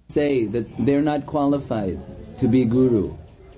say that they're not qualified to be guru.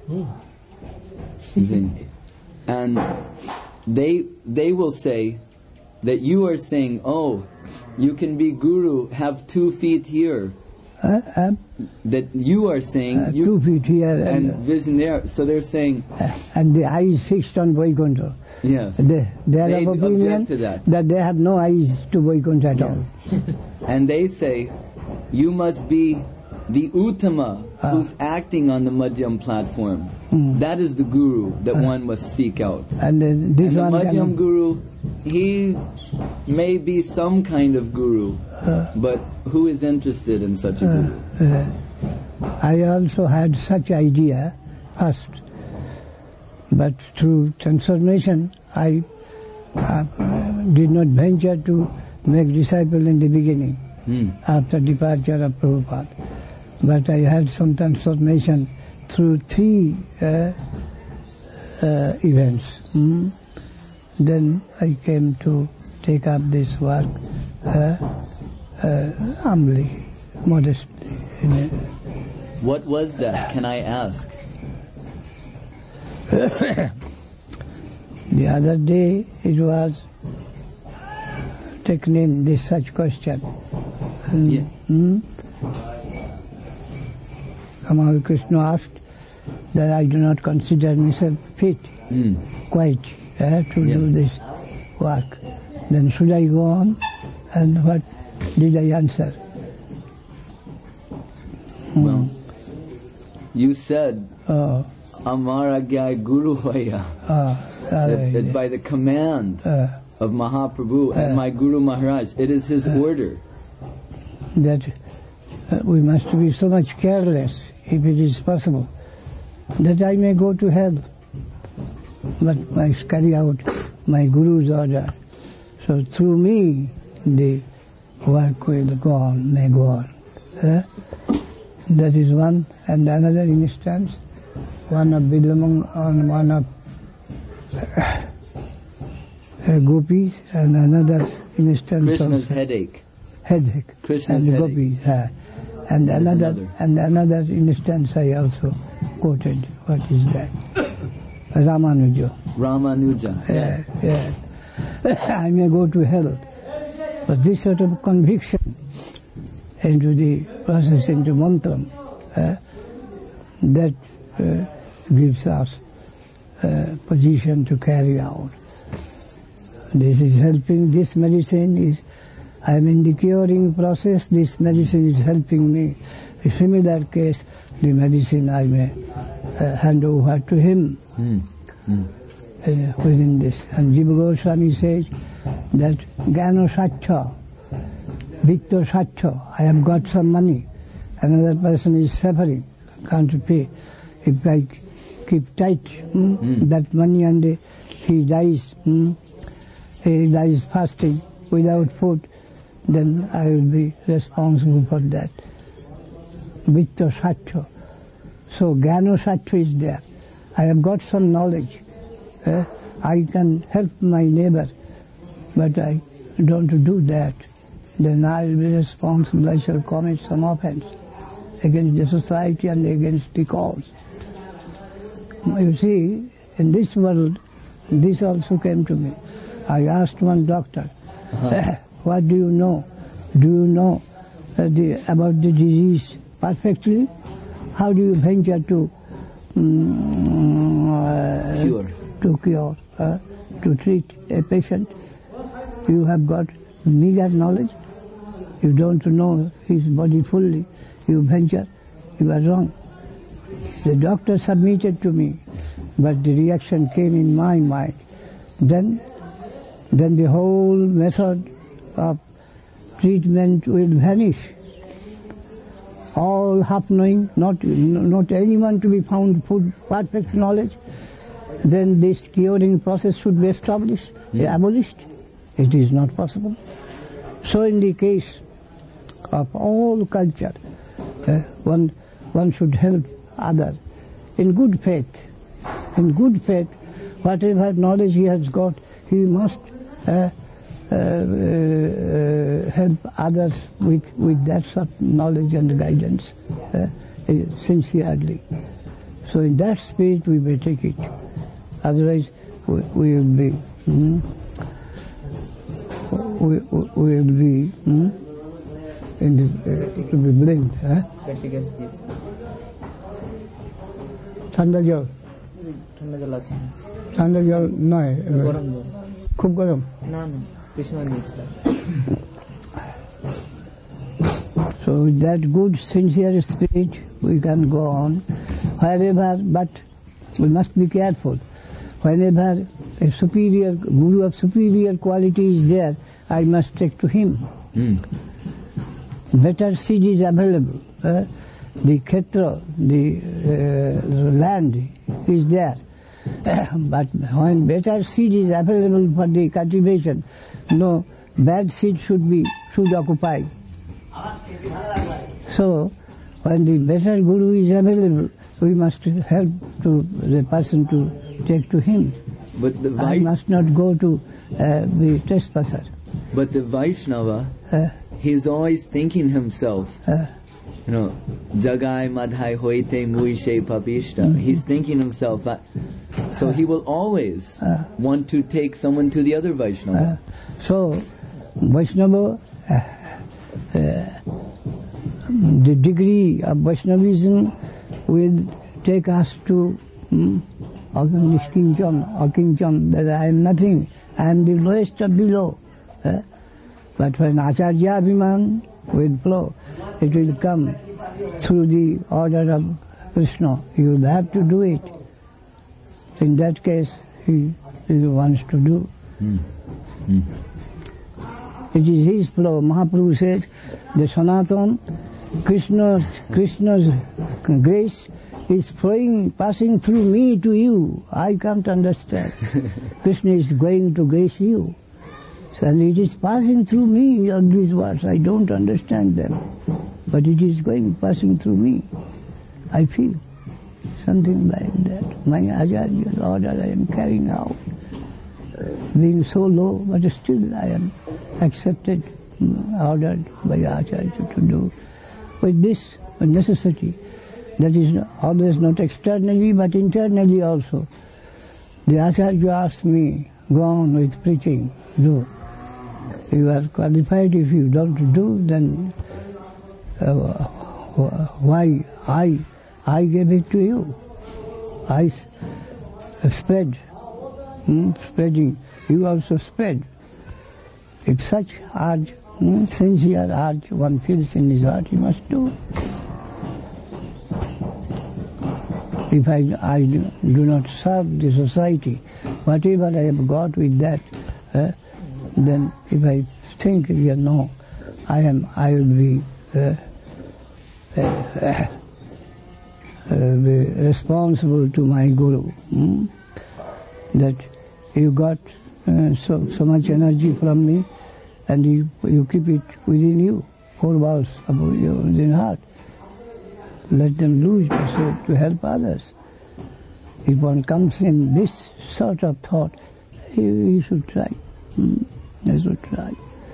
You see? And they will say that you are saying, oh, you can be guru, have 2 feet here. That you are saying 2 feet here and vision there. So they're saying, and the eyes fixed on Vaikuntha. Yes, they are of opinion that they have no eyes to Vaikuntha at all. And they say, you must be the Uttama who's acting on the Madhyam platform. That is the guru that one must seek out. And the Madhyam guru, he may be some kind of guru, but who is interested in such a guru? I also had such idea first, but through transformation I did not venture to make disciple in the beginning, after departure of Prabhupada. But I had some transformation through 3 events. Then I came to take up this work humbly, modestly. What was that? Can I ask? The other day it was taken in this such question. Kamala Krishna asked that I do not consider myself fit, quite, to do this work. Then should I go on? And what did I answer? Well, you said, Amara Gyai Guru Hoya, that by the command of Mahaprabhu and my Guru Maharaj, it is his order. That we must be so much careless, if it is possible, that I may go to hell, but I carry out my Guru's order. So through me, the work will go on, may go on. That is one. And another instance, one of one of gopis, and another instance Krishna's of headache. and Krishna's headache. gopis. And another instance I also quoted. What is that? Ramanuja. I may go to hell, but this sort of conviction into the process, into mantram, that gives us position to carry out. This is helping. This medicine is, I am in the curing process, this medicine is helping me. A similar case, the medicine I may hand over to him within this. And Jiva Goswami says that Gyano Satcha, Vitto Satcha, I have got some money, another person is suffering, can't pay. If I keep tight that money and he dies fasting without food, then I will be responsible for that. Vitta Satya. So Gyano Satya is there. I have got some knowledge. I can help my neighbor, but I don't do that. Then I will be responsible. I shall commit some offense against the society and against the cause. You see, in this world, this also came to me. I asked one doctor, what do you know? Do you know about the disease perfectly? How do you venture to cure, to treat a patient? You have got meager knowledge. You don't know his body fully. You venture. You are wrong. The doctor submitted to me, but the reaction came in my mind. Then the whole method of treatment will vanish. All half-knowing, not anyone to be found full perfect knowledge, then this curing process should be established, abolished. It is not possible. So in the case of all culture, one should help others in good faith. In good faith, whatever knowledge he has got, he must help others with that sort of knowledge and guidance sincerely. So in that spirit we may take it. Otherwise we will be in the to be blamed. ঠান্ডা জল আছে ঠান্ডা জল নয় গরম জল খুব গরম না না কৃষ্ণ নিয়েছিলাম So with that good sincere spirit we can go on wherever, but we must be careful. Whenever a superior guru of superior quality is there, I must take to him. Better seed is available. The khetra, the land is there. But when better seed is available for the cultivation, no bad seed should occupy. So when the better guru is available, we must help to the person to take to him. But the I must not go to the trespasser. But the Vaishnava, he's always thinking himself. Jagai madhai hoite muishe papishta. He's thinking himself. So he will always want to take someone to the other Vaishnava. So Vaishnava, the degree of Vaishnavism will take us to Akincham, that I am nothing, I am the lowest of the low. But when Acharya Abhiman will flow, it will come through the order of Krishna. He will have to do it. In that case, he wants to do. It is his flow. Mahaprabhu said, the Sanatana, Krishna's grace is flowing, passing through me to you. I can't understand. Krishna is going to grace you. And it is passing through me, all these words. I don't understand them. But it is passing through me. I feel something like that. My Acharya's order I am carrying out. Being so low, but still I am accepted, ordered by Acharya to do. With this necessity, that is always not externally but internally also. The Acharya asked me, go on with preaching, do. You are qualified. If you don't do, then why I gave it to you? I spread, spreading. You also spread. If such urge, sincere urge one feels in his heart, he must do. If I do not serve the society, whatever I have got with that, then if I think, no, I will be responsible to my guru. That you got so much energy from me, and you keep it within you, 4 walls of your within heart. Let them loose to help others. If one comes in this sort of thought, you should try. You should try.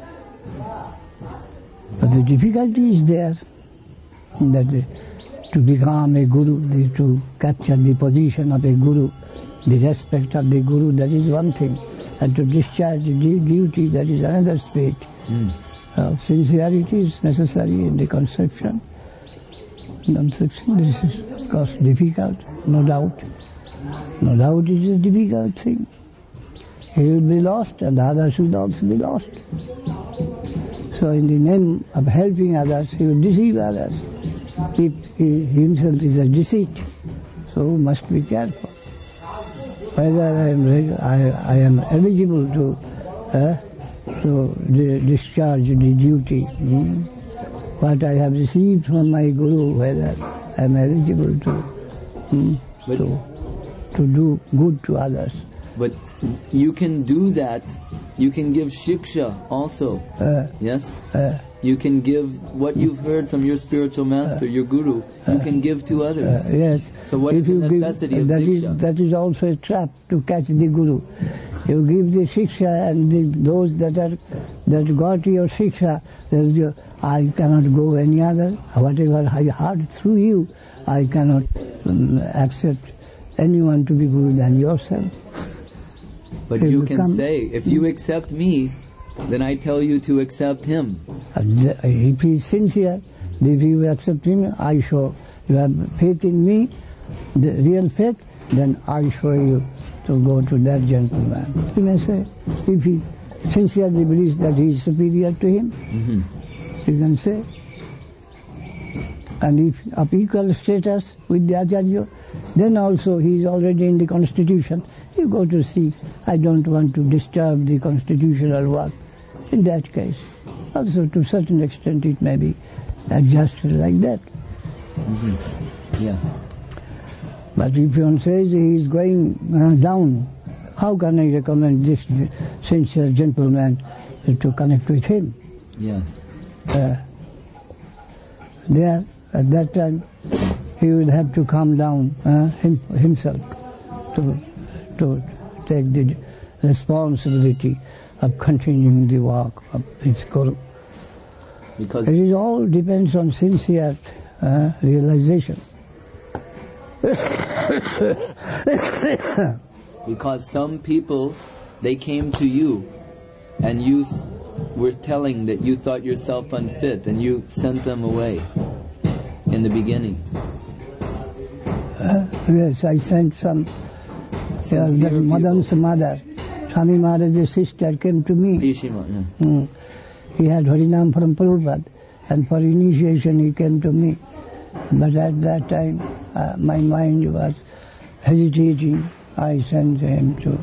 But the difficulty is there, that to become a guru, to capture the position of a guru, the respect of the guru, that is one thing. And to discharge the duty, that is another spirit. Sincerity is necessary in the conception. This is cost difficult, no doubt. No doubt it is a difficult thing. He will be lost and others will also be lost. So in the name of helping others, he will deceive others. If he himself is a deceit, so must be careful. Whether I am eligible to discharge the duty, what I have received from my guru, whether I am eligible to do good to others. But you can do that. You can give shiksha also. Yes? You can give what you've heard from your spiritual master, your guru, you can give to others. Yes. So what is the necessity of Diksha? That is also a trap to catch the guru. You give the Shiksha and those that got your Shiksha, I cannot go any other. Whatever I heard through you, I cannot accept anyone to be guru than yourself. But you can say, if you accept me, then I tell you to accept him. If he is sincere, if you accept him, I show you have faith in me, the real faith, then I show you to go to that gentleman. You may say, if he sincerely believes that he is superior to him, you can say. And if of equal status with the Acharya, then also he is already in the constitution. You go to see, I don't want to disturb the constitutional work. In that case, also to a certain extent it may be adjusted like that. Yeah. But if one says he is going down, how can I recommend this sincere gentleman to connect with him? Yes. There, at that time, he will have to calm down himself to take the responsibility of continuing the work of his guru. Because it all depends on sincere realization. Because some people, they came to you and you were telling that you thought yourself unfit and you sent them away in the beginning. Yes, I sent some. Madan's mother, Swami Maharaj's sister, came to me. Pishima, He had Harinam from Prabhupada, and for initiation he came to me. But at that time, my mind was hesitating. I sent him to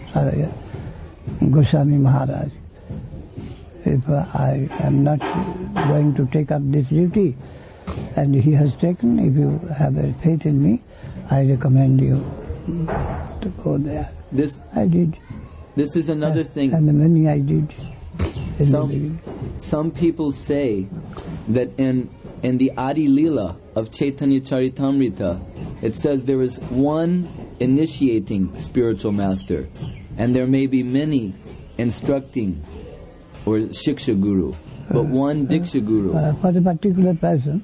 Goswami Maharaj. If I am not going to take up this duty, and he has taken, if you have a faith in me, I recommend you to go there. I did. This is another thing. And many I did. Some people say that in the Adi Leela of Chaitanya Charitamrita, it says there is one initiating spiritual master, and there may be many instructing or Shiksha Guru, but one Diksha Guru. For a particular person,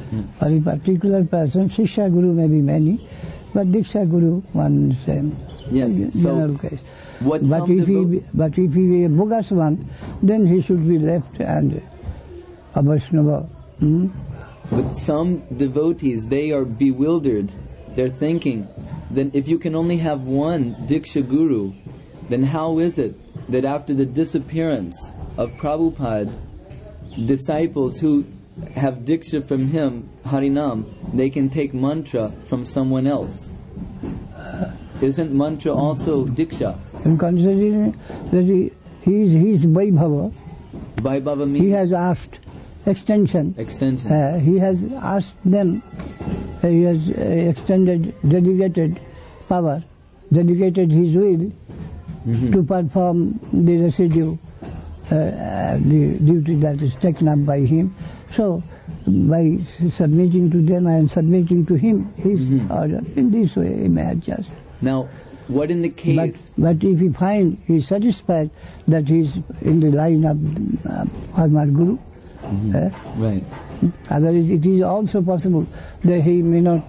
Shiksha Guru may be many, but Diksha Guru one same. Yes. General case. But if he be a bogus one, then he should be left and a Vaishnava. But some devotees, they are bewildered. They're thinking that if you can only have one Diksha Guru, then how is it that after the disappearance of Prabhupada, disciples who have Diksha from him, Harinam, they can take mantra from someone else? Isn't mantra also Diksha? And considering that he is Vaibhava, Vaibhava means? He has asked extension. He has asked them, he has extended, dedicated power, dedicated his will to perform the residue, the duty that is taken up by him. So, by submitting to them, I am submitting to him his order. In this way, he may adjust. Now, what in the case... But if he finds he is satisfied that he is in the line of former Guru, right. Otherwise, it is also possible that he may not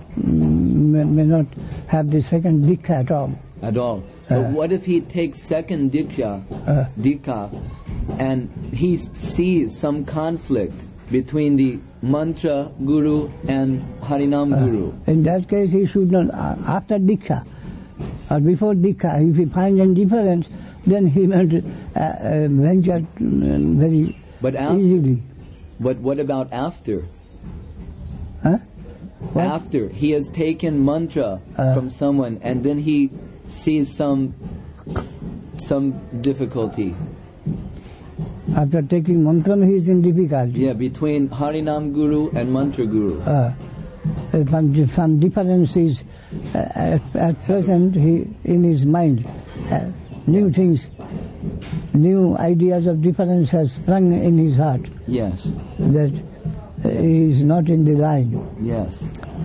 have the second Diksha at all. At all. But what if he takes second Diksha, and he sees some conflict between the mantra Guru and Harinam Guru? In that case, he should not, after Diksha, or before Diksha, if he finds any difference, then he must venture very easily. But what about after? What? After he has taken mantra from someone, and then he sees some difficulty. After taking mantra, he is in difficulty. Yeah, between Harinam Guru and Mantra Guru. Some differences at present in his mind, new things new ideas of difference has sprung in his heart. Yes. That he is not in the line. Yes.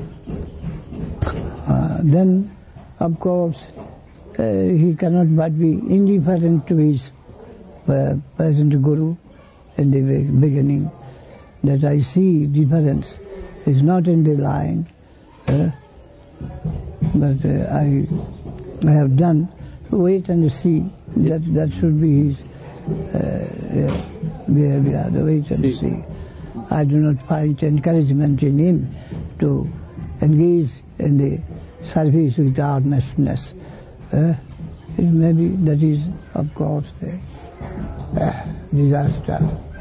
Then, of course, he cannot but be indifferent to his present Guru in the beginning, that I see difference is not in the line, but I have done. Wait and see. That should be his behavior. Wait and see. I do not find encouragement in him to engage in the service with earnestness. Maybe that is, of course, the disaster,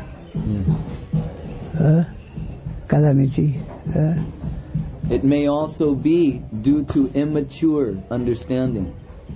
calamity. It may also be due to immature understanding.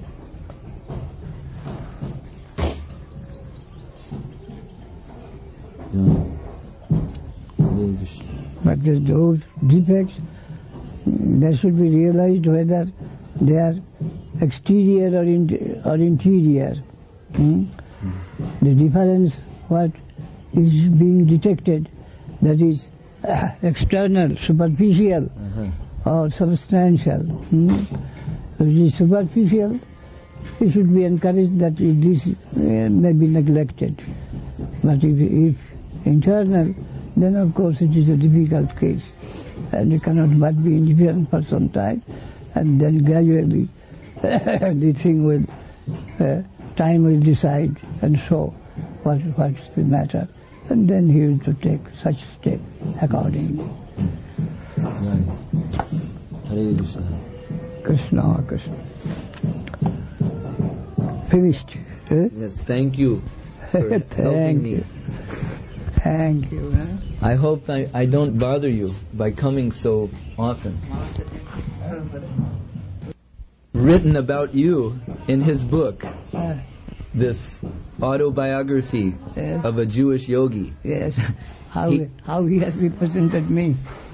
But those defects, they should be realized whether they are exterior or interior. The difference, what is being detected, that is external, superficial, or substantial. If it is superficial, it should be encouraged that this may be neglected. But if internal, then of course it is a difficult case, and you cannot but be indifferent for some time, and then gradually the thing will, time will decide and show what's the matter, and then he will to take such step accordingly. Right. Hare Krishna. Krishna, Krishna. Finished. Yes, thank you for helping me. Thank you. I hope I don't bother you by coming so often. Written about you in his book, this autobiography of a Jewish yogi. Yes, how he has represented me.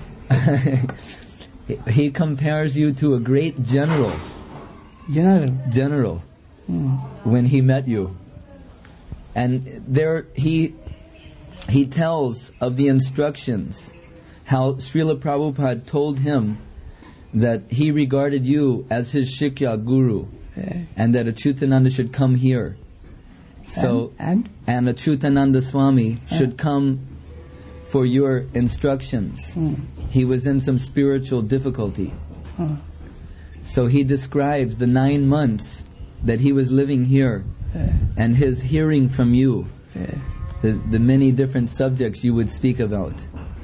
He compares you to a great general. General. When he met you. And there he tells of the instructions, how Srila Prabhupada told him that he regarded you as his Shikya Guru, and that Achyutananda should come here. So and Achyutananda Swami should come for your instructions. He was in some spiritual difficulty. So he describes the 9 months that he was living here, and his hearing from you, the many different subjects you would speak about.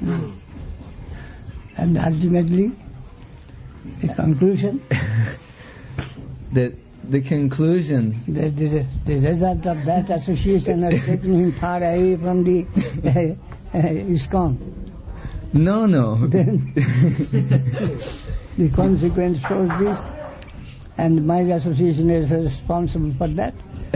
And ultimately, the conclusion? The conclusion... The result of that association has taken him far away from the ISKCON. No. Then the consequence shows this, and my association is responsible for that.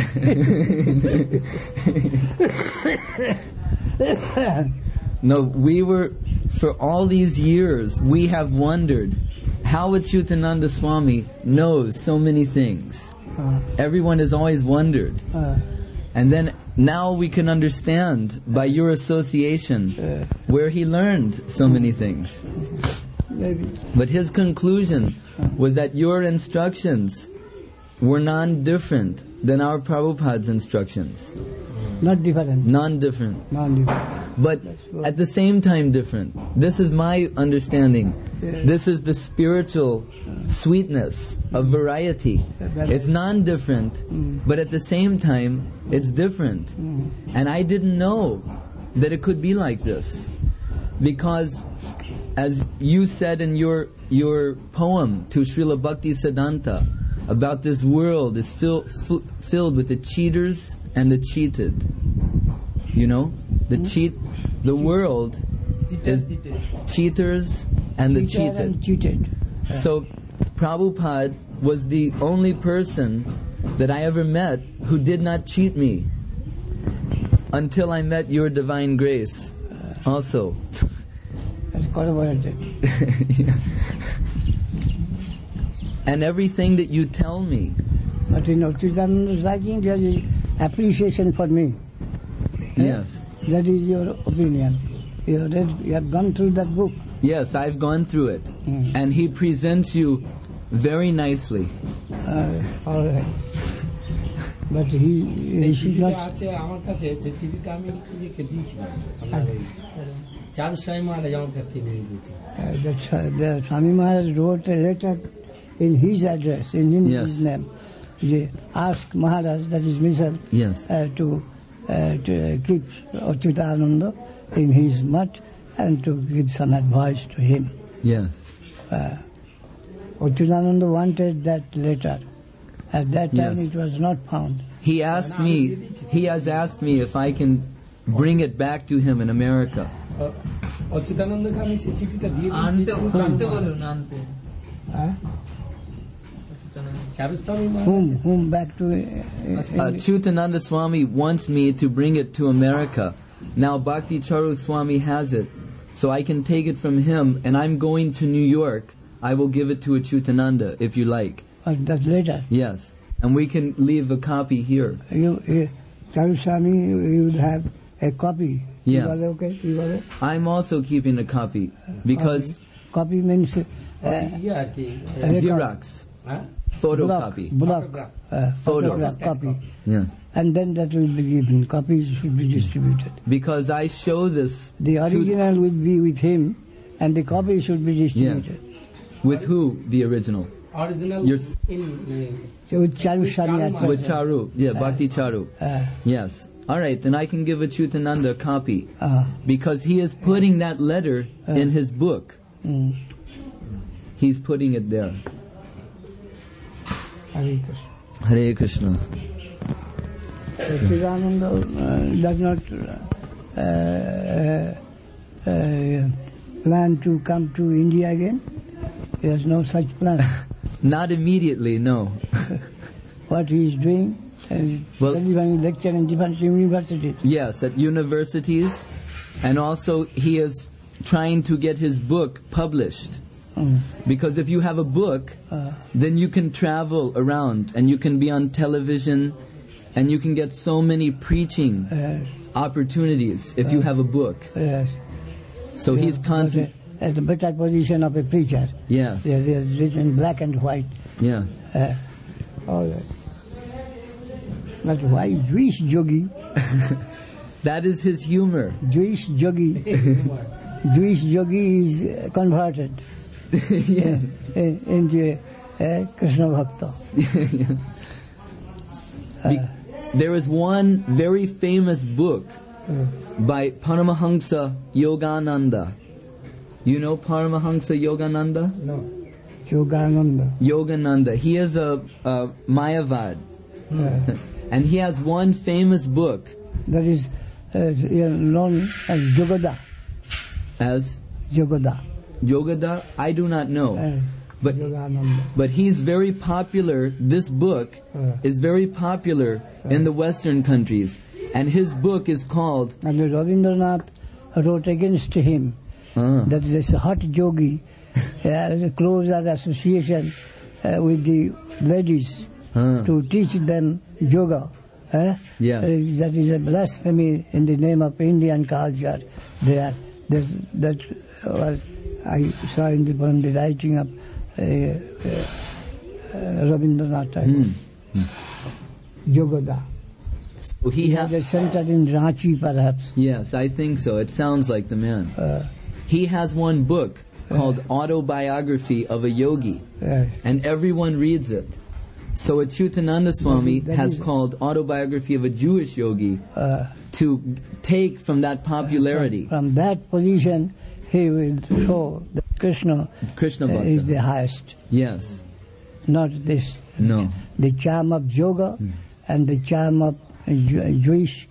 No, we were, for all these years, we have wondered how Achyutananda Swami knows so many things. Everyone has always wondered. And then now we can understand by your association where he learned so many things. Maybe. But his conclusion was that your instructions were non-different than our Prabhupada's instructions. Not different. Non-different. Non-different. But at the same time different. This is my understanding. This is the spiritual sweetness of variety. It's non-different, but at the same time, it's different. And I didn't know that it could be like this. Because, as you said in your poem to Srila Bhaktisiddhanta, about this world is filled with the cheaters and the cheated. You know? The world is cheaters and the cheated. So Prabhupada was the only person that I ever met who did not cheat me, until I met your divine grace also. Yeah. And everything that you tell me. But in Achyutananda's writing, there is appreciation for me. Yes. That is your opinion. You have gone through that book. Yes, I've gone through it. And he presents you very nicely. All right. But he should not... the Swami Maharaj wrote a letter in his address, in his name. He asked Maharaj, that is Misal, to keep Achyutananda in his mutt and to give some advice to him. Yes. Achyutananda wanted that letter. At that time it was not found. He has asked me if I can bring it back to him in America. Whom back to... Achyutananda Swami wants me to bring it to America. Now Bhakti Charu Swami has it, so I can take it from him, and I'm going to New York. I will give it to Achyutananda, if you like. That later? Yes. And we can leave a copy here. Charu Swami, you will have a copy. Yes. Okay? I'm also keeping a copy, because... Copy means... Xerox. Photocopy. Photograph copy. Yeah. And then that will be given. Copies should be distributed. Because I show this... The original will be with him, and the copy should be distributed. Yes. With who, the original? Original with Charu Swami. With Charu, Bhakti Charu. Yes. All right, then I can give Achyutananda a copy. Because he is putting that letter in his book. He's putting it there. Hare Krishna. Hare Krishna. Achyutananda does not plan to come to India again. He has no such plan. Not immediately, no. What he is doing, delivering lecture in different universities. Yes, at universities, and also he is trying to get his book published. Because if you have a book, then you can travel around and you can be on television and you can get so many preaching opportunities if you have a book. Yes. So he's constantly... At the better position of a preacher. Yes. He is written in black and white. Yeah. All right. But why Jewish yogi? That is his humor. Jewish yogi. Jewish yogi is converted into Krishna Bhakta. There is one very famous book by Paramahansa Yogananda. You know Paramahansa Yogananda? No. Yogananda. He is a Mayavad. And he has one famous book. That is known as Jogada. As? Jogada. Jogada? I do not know. But he's very popular. This book is very popular in the Western countries. And his book is called... And Rabindranath wrote against him. That is a hot yogi, a closer association with the ladies to teach them yoga. That is a blasphemy in the name of Indian culture. That was I saw in the writing of Rabindranath Tagore. Yogoda. So he has a center in Ranchi, perhaps. Yes, I think so. It sounds like the man. He has one book called Autobiography of a Yogi, and everyone reads it. So Achyutananda Swami has called Autobiography of a Jewish Yogi to take from that popularity. From that position, he will show that Krishna is the highest. Yes. Not this. No. The charm of yoga and the charm of Jewish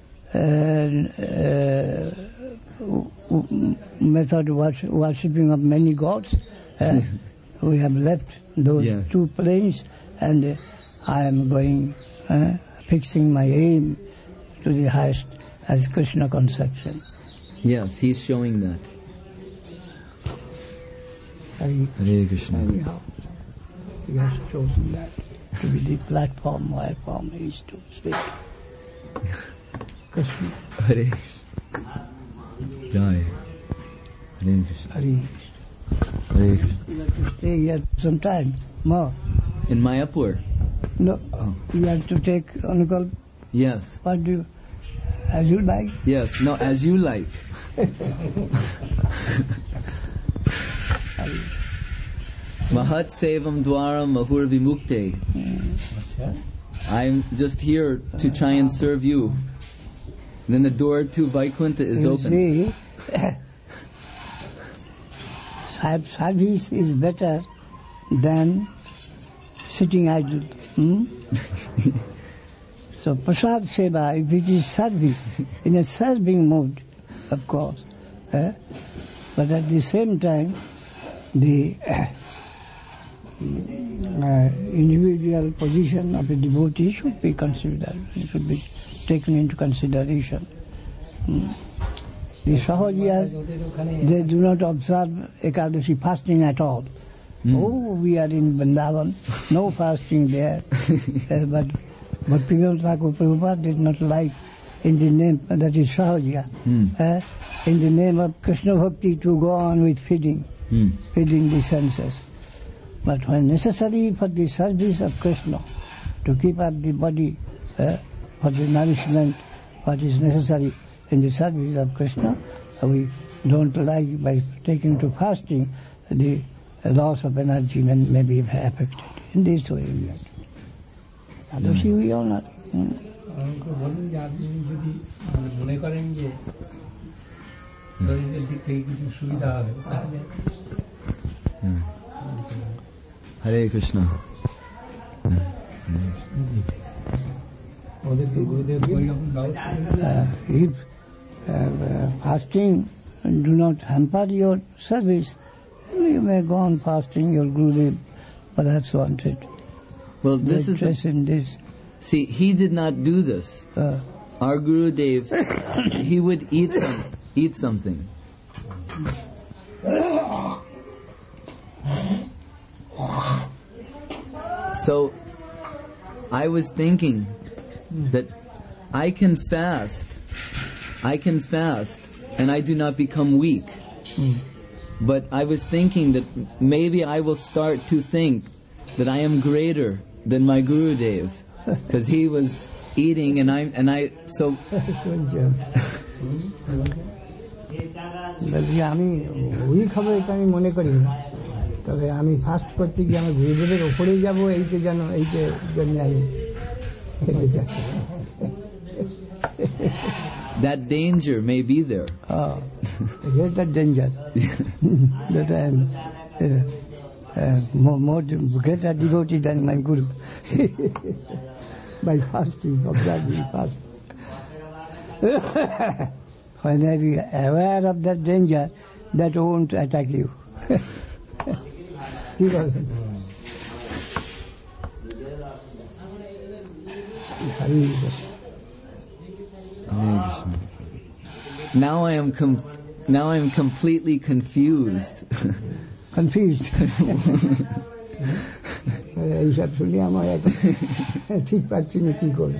method worshipping of many gods. We have left those two planes, and I am going, fixing my aim to the highest as Krishna conception. Yes, he's showing that. Hare Krishna. He has chosen that to be the platform where he is to speak. Krishna. Hare Jai. Hare Krishna. Hare Hare Krishna. You have to stay here some time more. In Mayapur? No. Oh. You have to take Anukal. Yes. What do you, as you like? Yes. No, as you like. Mahat Sevam Dwaram Mahur Vimukte. I'm just here to try and serve you. Then the door to Vaikuntha is open. See, service is better than sitting idle. So prasad seva, if it is service, in a serving mood, of course, but at the same time, the individual position of a devotee should be considered, should be taken into consideration. The Sahajiyas, they do not observe Ekadashi fasting at all. Oh, we are in Vrindavan, no fasting there. But Bhaktivinoda Thakur Prabhupada did not like, in the name, that is Sahajiya, in the name of Krishna Bhakti to go on with feeding the senses. But when necessary for the service of Krishna, to keep up the body for the nourishment, what is necessary in the service of Krishna, we don't like by taking to fasting, the loss of energy may be affected. In this way we have to. Otherwise we all not. Hare Krishna. If fasting do not hamper your service, you may go on fasting. Your Gurudev perhaps wanted. Well, this is in this. See, he did not do this. Our Gurudev, he would eat something. So, I was thinking that I can fast, and I do not become weak. But I was thinking that maybe I will start to think that I am greater than my Gurudev, because he was eating and I so. আমি ওই খাবো এটা আমি মনে করি না, তবে আমি ফাস্ট করতে গিয়ে আমার গুরুদেবের ওপরে যাবো এইটা যেন এইটা জন্য আমি খেতে চাচ্ছি। That danger may be there. Greater danger. That I am more greater devotee than my Guru. By fasting, observing fast. When I be aware of that danger, that won't attack you. Now I am completely confused. Confused. এইসব শুনে আমার ঠিক পাচ্ছি না কি করবো।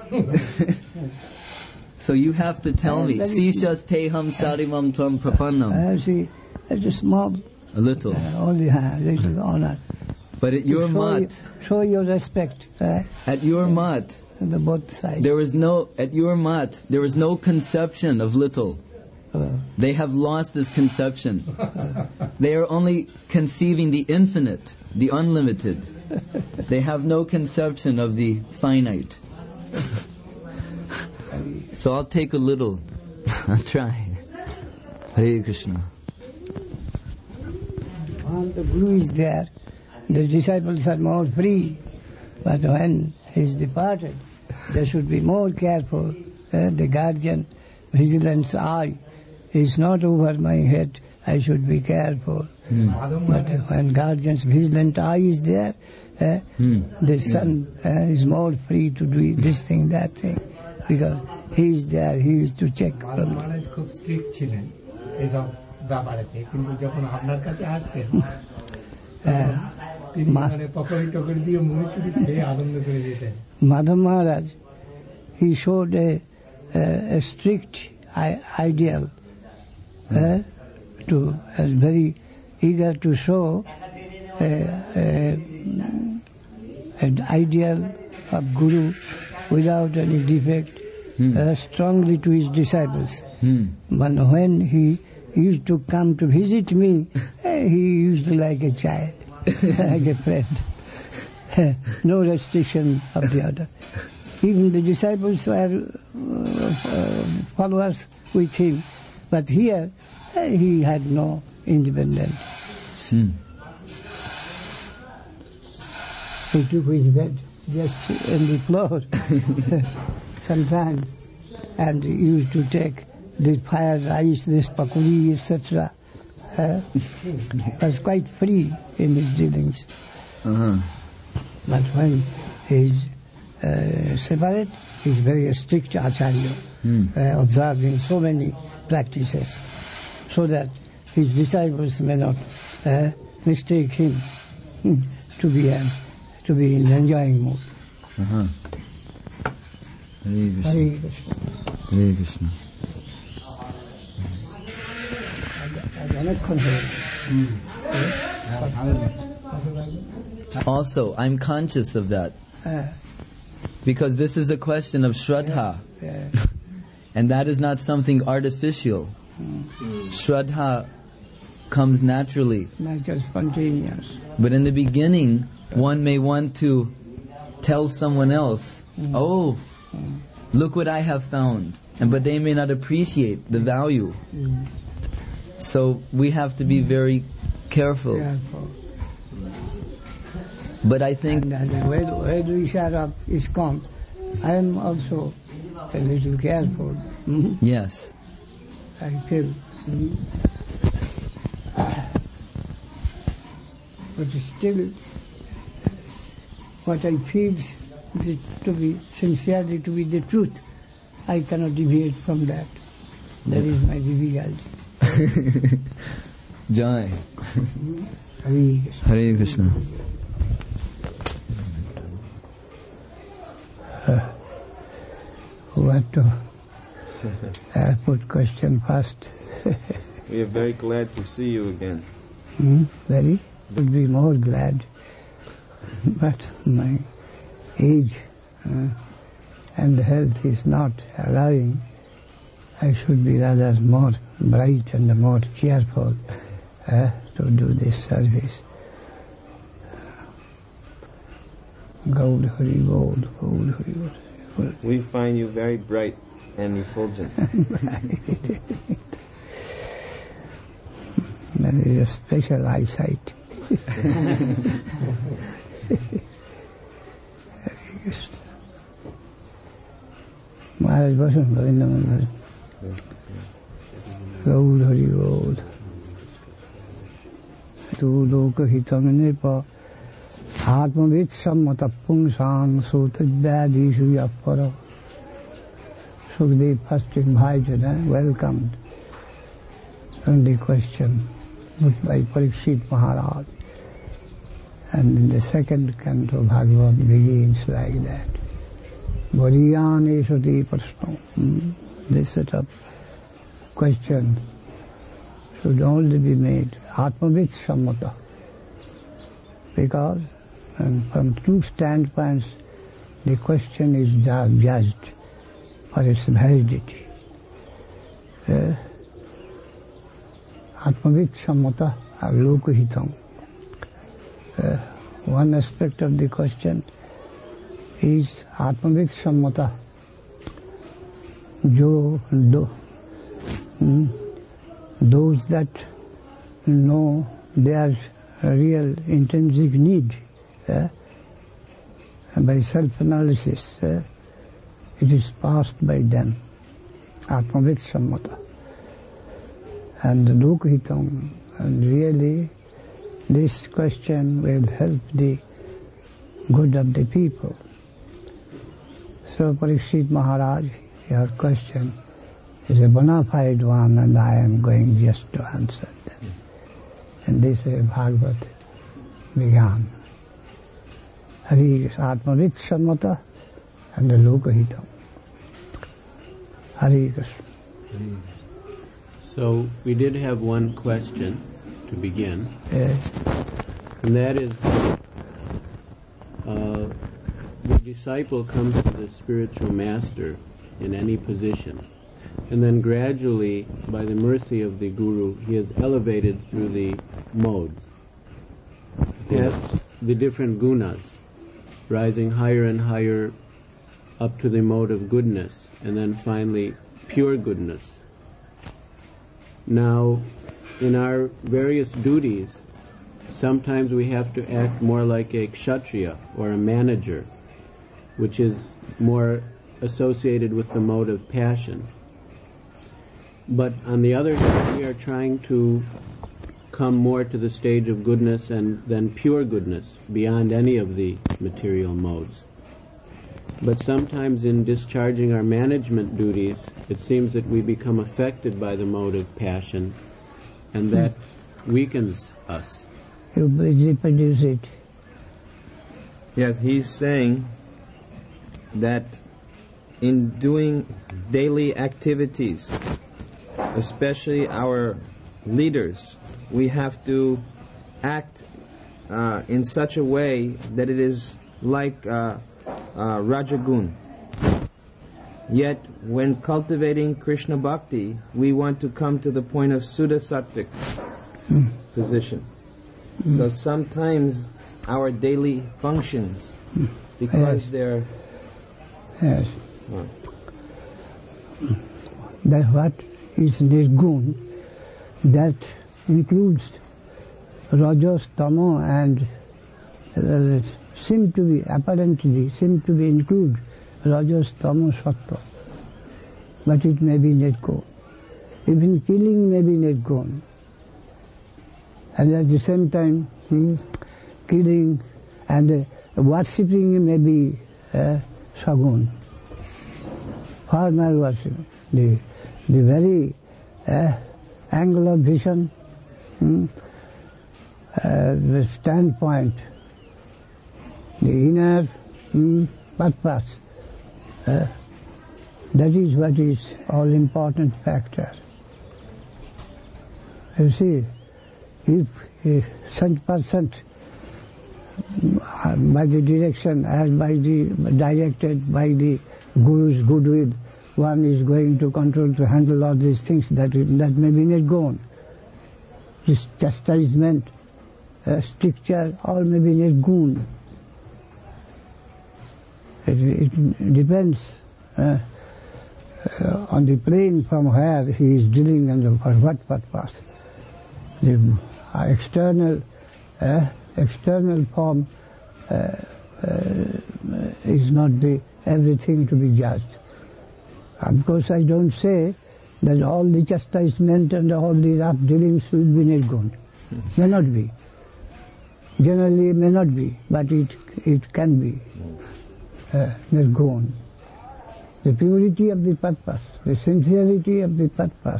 So you have to tell me. Sishas teham sarimam tvam prapannam. See, just small. A little. Only little honor. But at your mat. Show your respect. At your mat. The both sides. At your mat, there is no conception of little. They have lost this conception. They are only conceiving the infinite, the unlimited. They have no conception of the finite. So I'll take a little. I'll try. Hare Krishna. When the Guru is there, the disciples are more free. But when he is departed, they should be more careful. The guardian, vigilance eye is not over my head. I should be careful. But when guardian's vigilant eye is there, the son is more free to do this thing, that thing. Because he is there, he is to check. মহারাজ খুব strict ছিলেন এসব ব্যাপারেতে, কিন্তু যখন আপনার কাছে আসতেন তিনি মানে পকড়ি টকড়ি দিয়ে মুড়ি টুড়ি খেয়ে আনন্দ করে যেতেন। Madhav Maharaj he showed a strict ideal, very eager to show an ideal of Guru without any defect, strongly to his disciples. But when he used to come to visit me, he used like a child, like a friend. No restriction of the other. Even the disciples were followers with him, but here he had no independence. He took his bed just on the floor sometimes, and he used to take this fire rice, this pakuri, etc. Was quite free in his dealings. But when he's separate, he's very strict acharya, observing so many practices, so that his disciples may not mistake him to be in enjoying mood. Hare Krishna. Hare Krishna. Also, I'm conscious of that. Because this is a question of Shraddha. And that is not something artificial. Shraddha comes naturally. Natural, spontaneous. But in the beginning, one may want to tell someone else, oh, look what I have found. But they may not appreciate the value. So we have to be very careful. But I think... where do we shut up is come. I am also a little careful. Yes. I feel... But still, what I feel is to be sincerely, to be the truth. I cannot deviate from that. That is my difficulty. Jai. Hare Krishna. Hare Krishna. Who want to put question first? We are very glad to see you again. Very. Would be more glad. But my age and health is not allowing. I should be rather more bright and more cheerful to do this service. Gaud Hari Gaud, Gaud Hari Gaud. We find you very bright and effulgent. That is a special eyesight. Maharaj Bhasan Govindaman Gaud Hari Gaud. Tu loka hitam nipa atmavit sammata pungsam sotavyadishu yapara. Sukdev first invited and welcomed. And the question put by Parikshit Maharaj. And in the second canto, Bhagavad begins like that. Variyane sati prashno. This set of question should only be made atmavit sammata. Because from two standpoints, the question is judged for its validity. Atmavit sammata lokahitam. One aspect of the question is Atmavit sammata. Those that know their real intrinsic need by self-analysis, it is passed by them. Atmavit sammata. And lokahitam, and really this question will help the good of the people. So Parikshit Maharaj, your question is a bona fide one, and I am going just to answer them. And this way Bhagavad began. Hari Atmavit sammata and the lokahitam. Hare Krishna. So we did have one question to begin, and that is, the disciple comes to the spiritual master in any position, and then gradually, by the mercy of the Guru, he is elevated through the modes, the different gunas, rising higher and higher up to the mode of goodness, and then finally pure goodness. Now, in our various duties, sometimes we have to act more like a kshatriya or a manager, which is more associated with the mode of passion. But on the other hand, we are trying to come more to the stage of goodness and then pure goodness beyond any of the material modes. But sometimes in discharging our management duties, it seems that we become affected by the mode of passion, and that weakens us. You reproduce it. Yes, he's saying that in doing daily activities, especially our leaders, we have to act in such a way that it is like Rajagun. Yet, when cultivating Krishna Bhakti, we want to come to the point of Suddha Sattvic position. So sometimes our daily functions, because they're... Yes. That what is Nirgun, that includes Rajas, Tamo, and apparently seem to be include Rajas, Tamo, Sattva. But it may be Nirgun. Even killing may be Nirgun. And at the same time, killing and worshipping may be Sagun. Formal worship. The very angle of vision, the standpoint, the inner purpose, that is what is all important factor. You see, if such person by the direction as directed by the Guru's goodwill, one is going to control, to handle all these things, that may be Nirgun. This chastisement, stricture, all may be Nirgun. It depends on the plane from where he is dealing and for what purpose. The external form is not the everything to be judged. Of course, I don't say that all the chastisement and all the rough dealings will be Nirgun. May not be. Generally, it may not be, but it can be Nirgun. The purity of the purpose, the sincerity of the purpose,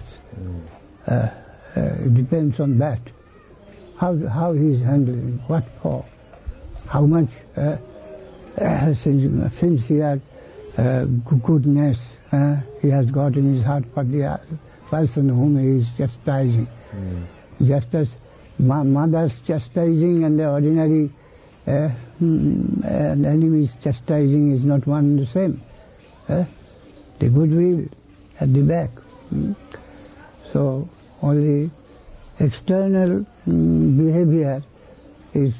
depends on that. How he is handling, what for, how much sincere goodness he has got in his heart for the person whom he is chastising. Just as mother's chastising and the ordinary enemy's chastising is not one and the same. The goodwill at the back. So only external behavior is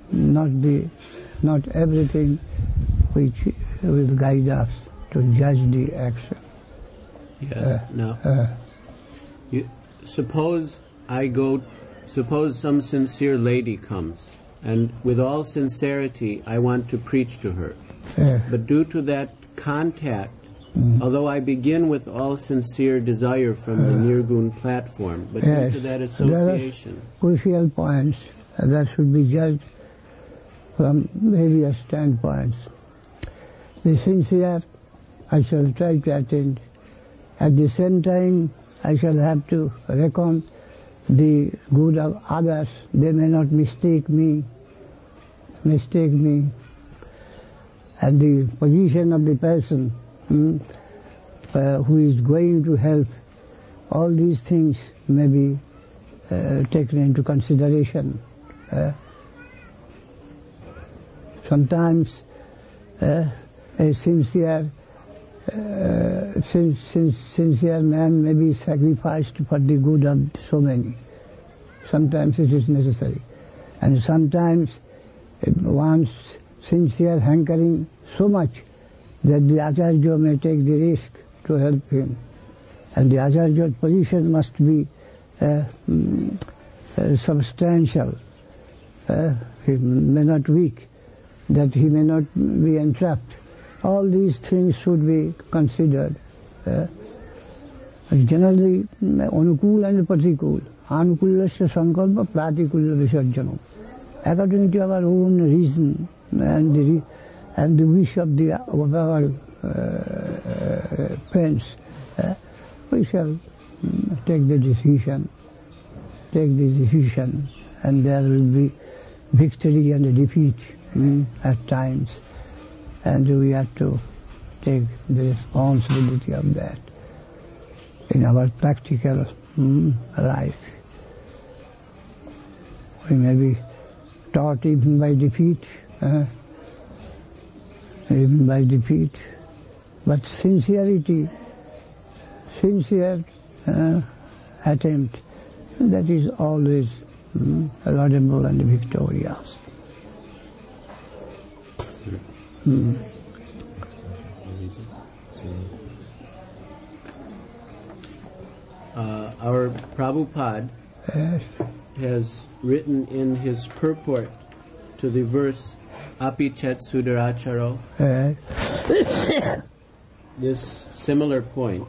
not everything which will guide us to judge the action. Yes. Now, suppose some sincere lady comes, and with all sincerity I want to preach to her. But due to that contact, although I begin with all sincere desire from the Nirgun platform, but due to that association... There are crucial points that should be judged from various standpoints. The sincere, I shall try to attend. At the same time, I shall have to reckon the good of others. They may not mistake me, and the position of the person who is going to help, all these things may be taken into consideration. Sometimes a sincere man may be sacrificed for the good of so many. Sometimes it is necessary. And sometimes one's sincere hankering so much that the Acharya may take the risk to help him. And the Acharya's position must be substantial. He may not weak, that he may not be entrapped. All these things should be considered. Generally, anukul and pratikul. Anukulasya sankalpa pratikula visarjanam. According to our own reason and the wish of our friends, we shall take the decision, and there will be victory and defeat at times, and we have to take the responsibility of that in our practical life. We may be taught even by defeat, but sincere attempt, that is always laudable and victorious. Our Prabhupada has written in his purport to the verse Apichet Sudaracharo this similar point.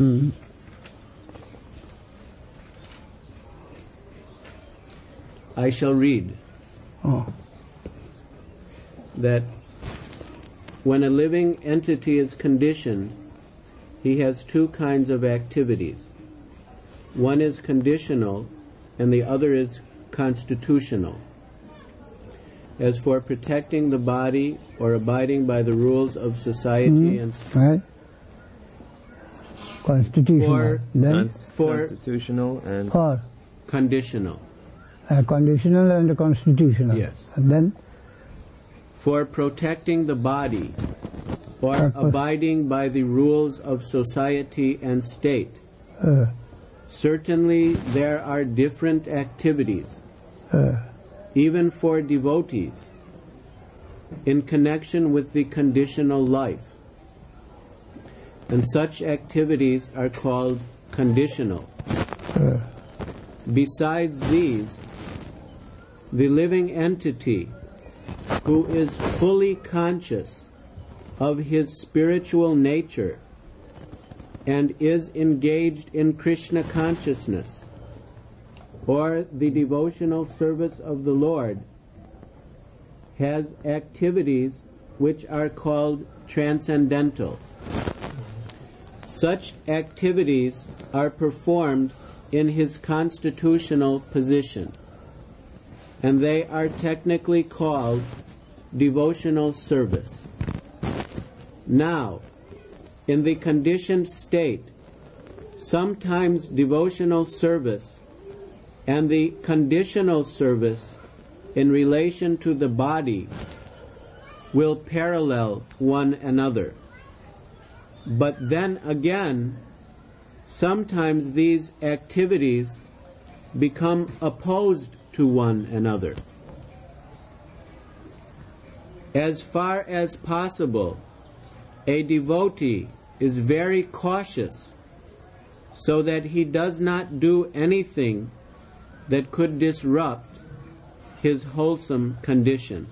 I shall read that when a living entity is conditioned, he has two kinds of activities. One is conditional and the other is constitutional. As for protecting the body or abiding by the rules of society and constitutional, constitutional and conditional. Conditional and constitutional. Yes. And then for protecting the body or abiding by the rules of society and state. Certainly there are different activities, even for devotees, in connection with the conditional life. And such activities are called conditional. Besides these, the living entity who is fully conscious of his spiritual nature and is engaged in Krishna consciousness or the devotional service of the Lord has activities which are called transcendental. Such activities are performed in his constitutional position, and they are technically called devotional service. Now, in the conditioned state, sometimes devotional service and the conditional service in relation to the body will parallel one another. But then again, sometimes these activities become opposed to one another. As far as possible, a devotee is very cautious so that he does not do anything that could disrupt his wholesome condition.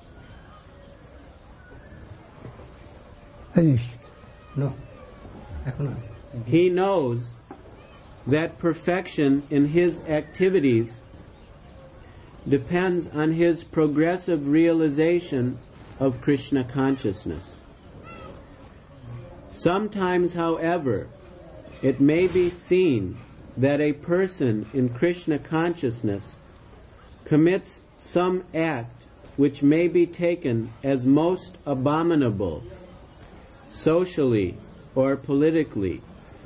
Finished. No. He knows that perfection in his activities depends on his progressive realization of Krishna consciousness. Sometimes, however, it may be seen that a person in Krishna consciousness commits some act which may be taken as most abominable socially or politically.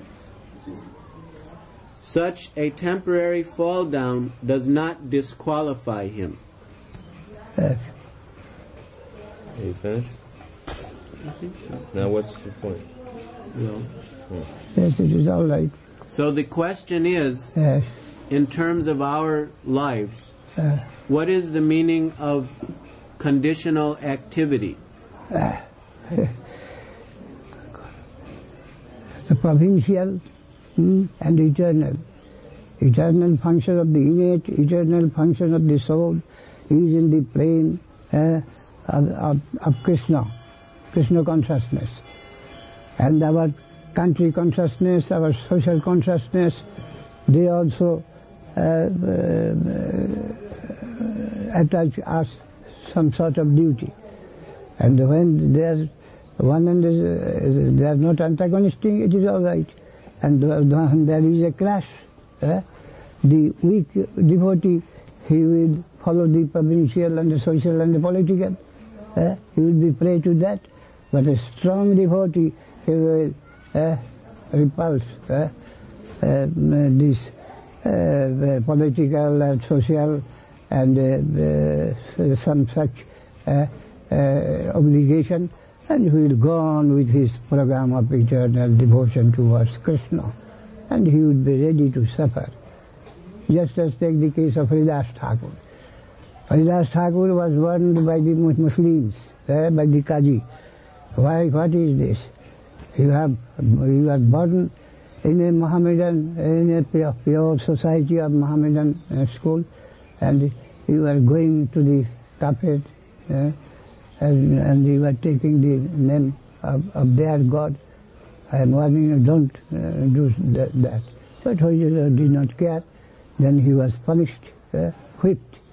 Such a temporary fall down does not disqualify him. Are you finished? I think so. Now what's the point? No. Yes, it is all right. So the question is, Yes. in terms of our lives, what is the meaning of conditional activity? The provincial and eternal. Eternal function of the innate, eternal function of the soul is in the plane of Krishna consciousness. And our country consciousness, our social consciousness, they also attach us some sort of duty. And when they are one and they are not antagonistic, it is all right. And when there is a clash, the weak devotee, he will follow the provincial and the social and the political. He will be prey to that. But a strong devotee, he will repulse this political and social and some such obligation, and he will go on with his program of eternal devotion towards Krishna, and he would be ready to suffer. Just as take the case of Haridas Thakur. Haridas Thakur was burned by the Muslims, by the Qazi. Why? What is this? You are born in a Mohammedan, in a pure society of Mohammedan school, and you are going to the kafir, and you are taking the name of their God. I am warning you, don't do that. But Haridas did not care. Then he was punished, whipped.